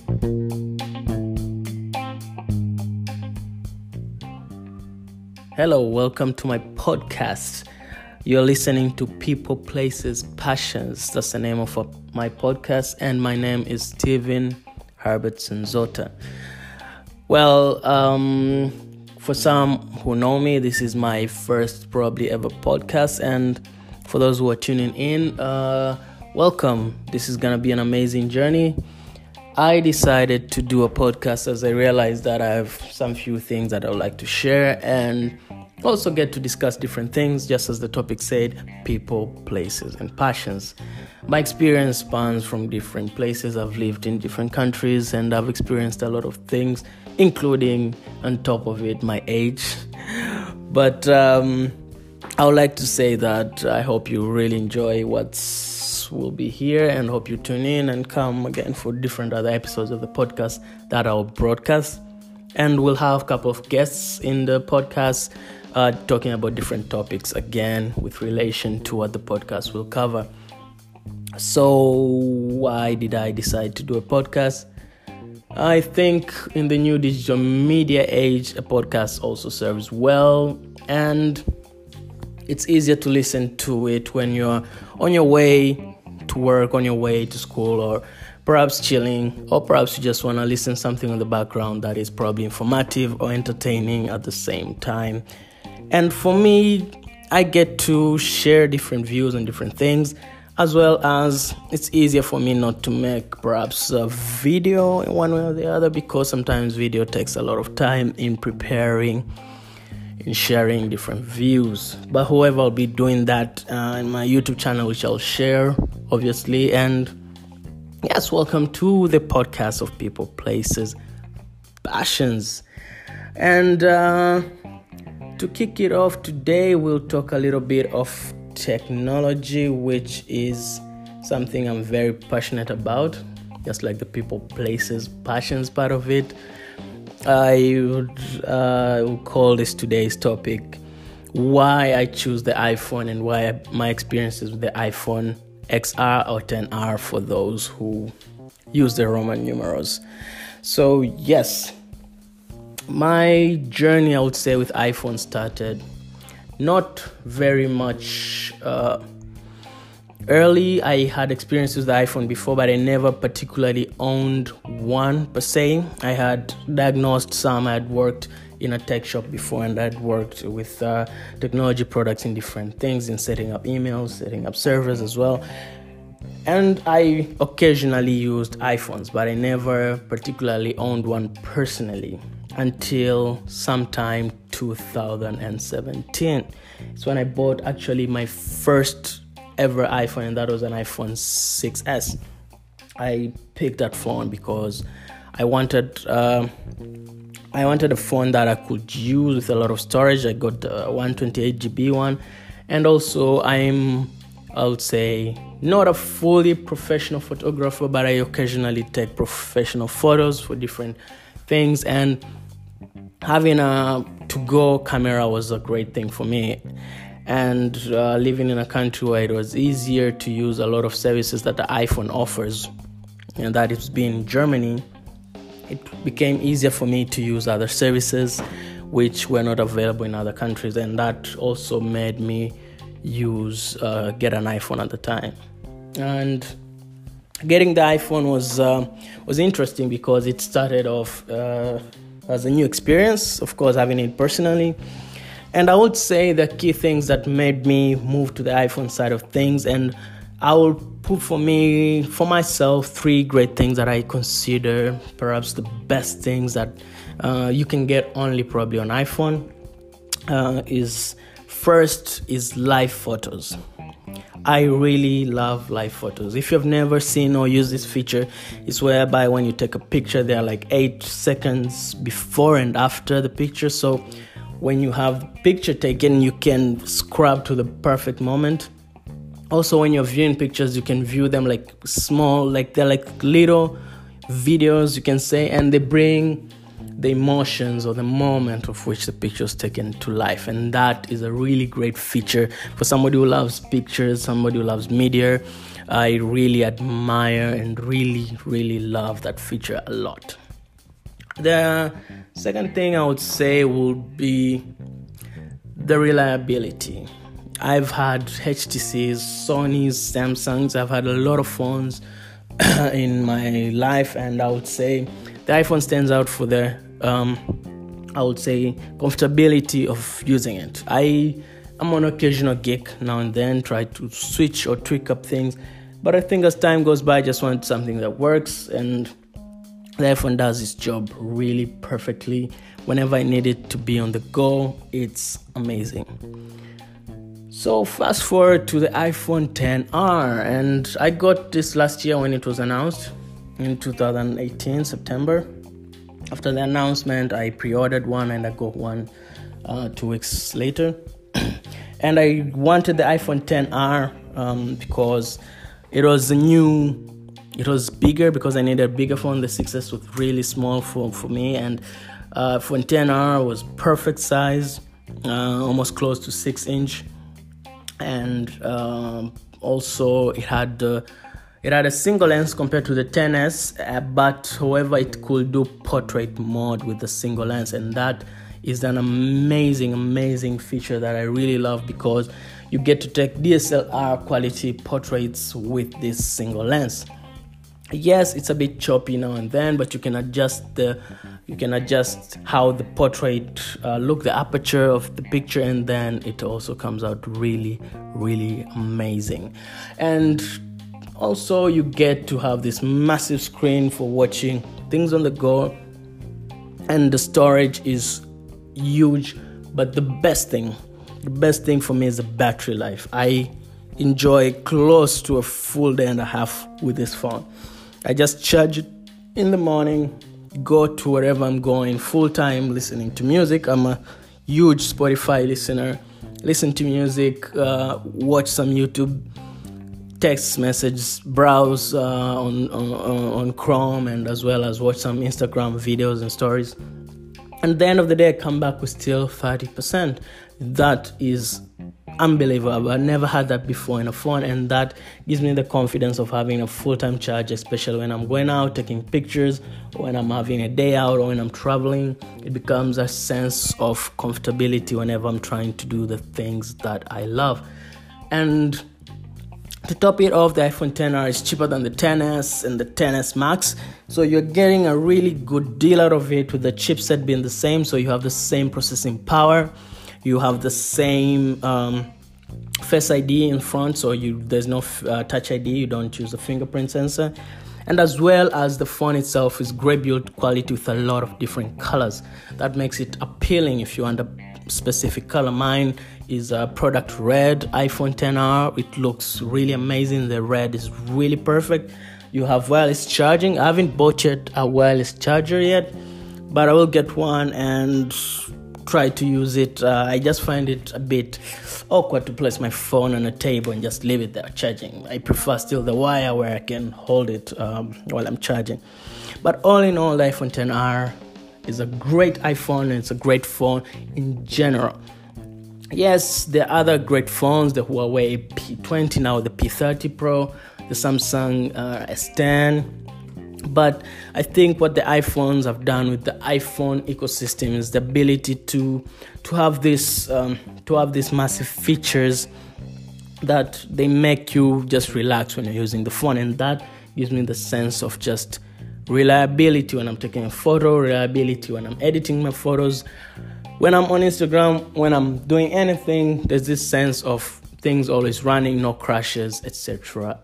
Hello, welcome to my podcast. You're listening to People, Places, Passions. That's the name of my podcast, and my name is Steven Herbertson Zota. Well, for some who know me, this is my first probably ever podcast, and for those who are tuning in, welcome. This is going to be an amazing journey. I decided to do a podcast as I realized that I have some few things that I would like to share and also get to discuss different things, just as the topic said, people, places, and passions. My experience spans from different places. I've lived in different countries and I've experienced a lot of things, including, on top of it, my age. But I would like to say that I hope you really enjoy will be here, and hope you tune in and come again for different other episodes of the podcast that I'll broadcast. And we'll have a couple of guests in the podcast talking about different topics, again with relation to what the podcast will cover. So why did I decide to do a podcast? I think in the new digital media age, a podcast also serves well, and it's easier to listen to it when you're on your way to work, on your way to school, or perhaps chilling, or perhaps you just want to listen to something in the background that is probably informative or entertaining at the same time. And for me, I get to share different views on different things, as well as it's easier for me not to make perhaps a video in one way or the other, because sometimes video takes a lot of time in preparing, in sharing different views. But however, I'll be doing that in my YouTube channel, which I'll share, obviously. And yes, welcome to the podcast of People, Places, Passions. And to kick it off today, we'll talk a little bit of technology, which is something I'm very passionate about, just like the People, Places, Passions part of it. I would call this today's topic why I choose the iPhone and why my experiences with the iPhone XR or XR for those who use the Roman numerals. So yes, my journey, I would say, with iPhone started not very much early. I had experiences with the iPhone before, but I never particularly owned one per se. I had diagnosed some. I had worked in a tech shop before, and I'd worked with technology products in different things, in setting up emails, setting up servers as well. And I occasionally used iPhones, but I never particularly owned one personally until sometime 2017. It's when I bought actually my first ever iPhone, and that was an iPhone 6S. I picked that phone because I wanted a phone that I could use with a lot of storage. I got the 128GB one, and also I would say, not a fully professional photographer, but I occasionally take professional photos for different things, and having a to-go camera was a great thing for me. And living in a country where it was easier to use a lot of services that the iPhone offers, and that it's been in Germany, it became easier for me to use other services which were not available in other countries, and that also made me get an iPhone at the time. And getting the iPhone was interesting because it started off as a new experience, of course, having it personally. And I would say the key things that made me move to the iPhone side of things, and I will put for myself, three great things that I consider perhaps the best things that you can get only probably on iPhone. First is live photos. I really love live photos. If you've never seen or used this feature, it's whereby when you take a picture, there are like 8 seconds before and after the picture. So when you have the picture taken, you can scrub to the perfect moment. Also, when you're viewing pictures, you can view them like small, like they're like little videos, you can say, and they bring the emotions or the moment of which the picture is taken to life. And that is a really great feature for somebody who loves pictures, somebody who loves media. I really admire and really love that feature a lot. The second thing I would say would be the reliability. I've had HTCs, Sonys, Samsungs. I've had a lot of phones in my life, and I would say the iPhone stands out for the comfortability of using it. I'm an occasional geek now and then, try to switch or tweak up things, but I think as time goes by, I just want something that works, and the iPhone does its job really perfectly. Whenever I need it to be on the go, it's amazing. So fast forward to the iPhone XR, and I got this last year when it was announced in 2018, September. After the announcement, I pre-ordered one and I got one 2 weeks later. And I wanted the iPhone XR because it was bigger, because I needed a bigger phone. The 6S was really small for me, and iPhone XR was perfect size, almost close to 6-inch. And also it had a single lens compared to the XS, but however it could do portrait mode with the single lens, and that is an amazing feature that I really love, because you get to take DSLR quality portraits with this single lens. Yes, it's a bit choppy now and then, but you can adjust how the portrait look, the aperture of the picture, and then it also comes out really amazing. And also you get to have this massive screen for watching things on the go, and the storage is huge. But the best thing for me is the battery life. I enjoy close to a full day and a half with this phone. I just charge it in the morning, go to wherever I'm going, full time listening to music. I'm a huge Spotify listener. Listen to music, watch some YouTube, text messages, browse on Chrome, and as well as watch some Instagram videos and stories. And at the end of the day, I come back with still 30%. That is unbelievable. I never had that before in a phone, and that gives me the confidence of having a full-time charge, especially when I'm going out taking pictures, or when I'm having a day out, or when I'm traveling. It becomes a sense of comfortability whenever I'm trying to do the things that I love. And to top it off, the iPhone XR is cheaper than the XS and the XS Max, so you're getting a really good deal out of it, with the chipset being the same. So you have the same processing power, you have the same Face ID in front, so there's no Touch ID, you don't use a fingerprint sensor. And as well as the phone itself is great build quality with a lot of different colors. That makes it appealing if you want a specific color. Mine is a product red iPhone XR. It looks really amazing. The red is really perfect. You have wireless charging. I haven't bought yet a wireless charger yet, but I will get one and try to use it. I just find it a bit awkward to place my phone on a table and just leave it there charging. I prefer still the wire where I can hold it while I'm charging. But all in all, the iPhone XR is a great iPhone, and it's a great phone in general. Yes, there are other great phones, the Huawei P20, now the P30 Pro, the Samsung S10. But I think what the iPhones have done with the iPhone ecosystem is the ability to have this massive features that they make you just relax when you're using the phone, and that gives me the sense of just reliability when I'm taking a photo, reliability when I'm editing my photos, when I'm on Instagram, when I'm doing anything. There's this sense of things always running, no crashes, etc.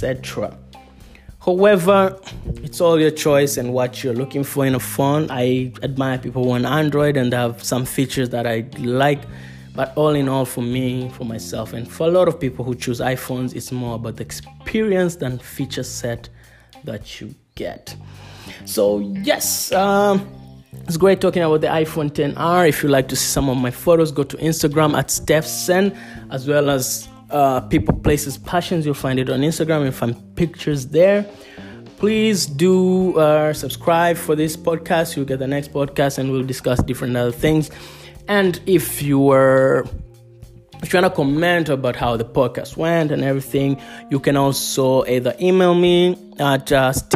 However, it's all your choice and what you're looking for in a phone. I admire people who are on Android and have some features that I like. But all in all, for me, for myself, and for a lot of people who choose iPhones, it's more about the experience than feature set that you get. So yes, it's great talking about the iPhone XR. If you like to see some of my photos, go to Instagram at Stephsen, as well as People, Places, Passions. You'll find it on Instagram. You'll find pictures there. Please do subscribe for this podcast. You'll get the next podcast and we'll discuss different other things. And if you want to comment about how the podcast went and everything, you can also either email me at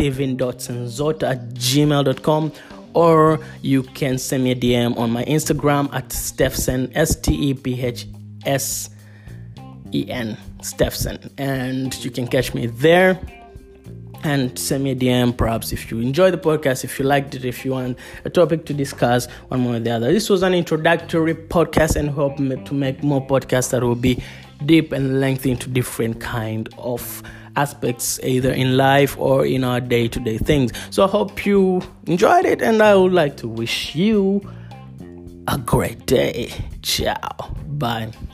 steven.senzota@gmail.com, or you can send me a DM on my Instagram at Stephsen, STEPHSEN, Stephsen, and you can catch me there and send me a DM, perhaps if you enjoy the podcast, if you liked it, if you want a topic to discuss, one more or the other. This was an introductory podcast, and hope to make more podcasts that will be deep and lengthy into different kind of aspects, either in life or in our day-to-day things. So I hope you enjoyed it, and I would like to wish you a great day. Ciao. Bye.